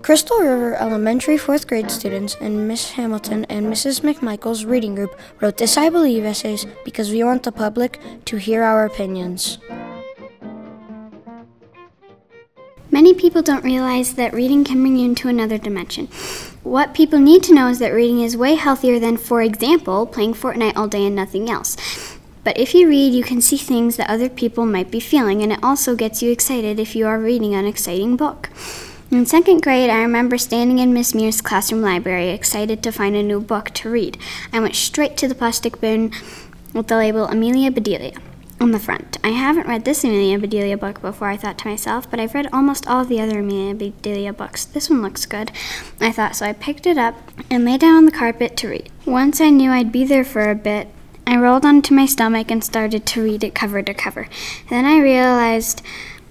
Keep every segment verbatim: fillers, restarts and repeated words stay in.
Crystal River Elementary fourth grade students and Miss Hamilton and Missus McMichael's reading group wrote this I Believe essays because we want the public to hear our opinions. Many people don't realize that reading can bring you into another dimension. What people need to know is that reading is way healthier than, for example, playing Fortnite all day and nothing else. But if you read, you can see things that other people might be feeling, and it also gets you excited if you are reading an exciting book. In second grade, I remember standing in Miss Mears' classroom library, excited to find a new book to read. I went straight to the plastic bin with the label Amelia Bedelia on the front. I haven't read this Amelia Bedelia book before, I thought to myself, but I've read almost all of the other Amelia Bedelia books. This one looks good, I thought, so I picked it up and lay down on the carpet to read. Once I knew I'd be there for a bit, I rolled onto my stomach and started to read it cover to cover. Then I realized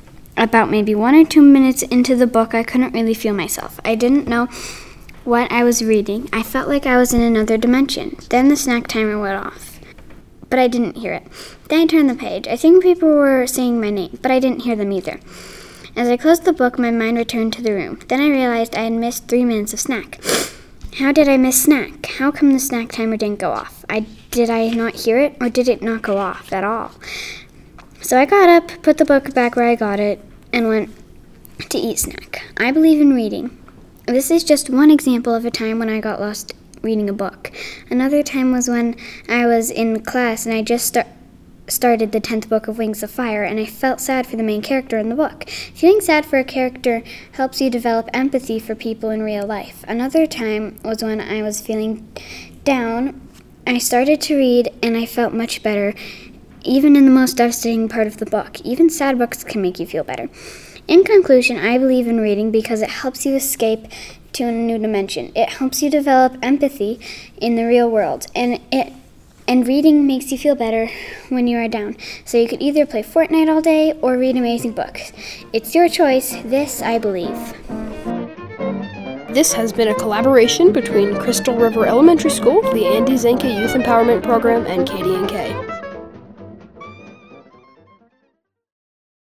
about maybe one or two minutes into the book, I couldn't really feel myself. I didn't know what I was reading. I felt like I was in another dimension. Then the snack timer went off, but I didn't hear it. Then I turned the page. I think people were saying my name, but I didn't hear them either. As I closed the book, my mind returned to the room. Then I realized I had missed three minutes of snack. How did I miss snack? How come the snack timer didn't go off? I did I not hear it, or did it not go off at all? So I got up, put the book back where I got it, and went to eat snack. I believe in reading. This is just one example of a time when I got lost reading a book. Another time was when I was in class and I just start, started the tenth book of Wings of Fire, and I felt sad for the main character in the book. Feeling sad for a character helps you develop empathy for people in real life. Another time was when I was feeling down. I started to read and I felt much better, even in the most devastating part of the book. Even sad books can make you feel better. In conclusion, I believe in reading because it helps you escape to a new dimension. It helps you develop empathy in the real world, and it and reading makes you feel better when you are down. So you could either play Fortnite all day or read amazing books. It's your choice. This I believe. This has been a collaboration between Crystal River Elementary School, the Andy Zanke Youth Empowerment Program, and K D N K.